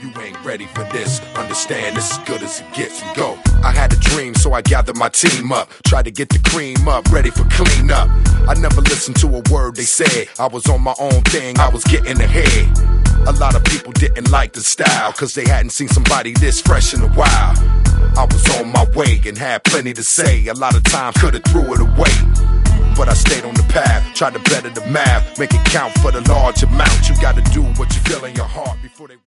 You ain't ready for this. Understand this as good as it gets. We go. I had a dream, so I gathered my team up. Tried to get the cream up, ready for cleanup. I never listened to a word they said. I was on my own thing, I was getting ahead. A lot of people didn't like the style, cause they hadn't seen somebody this fresh in a while. I was on my way and had plenty to say. A lot of times could've threw it away, but I stayed on the path, tried to better the math, make it count for the large amount. You gotta do what you feel in your heart before they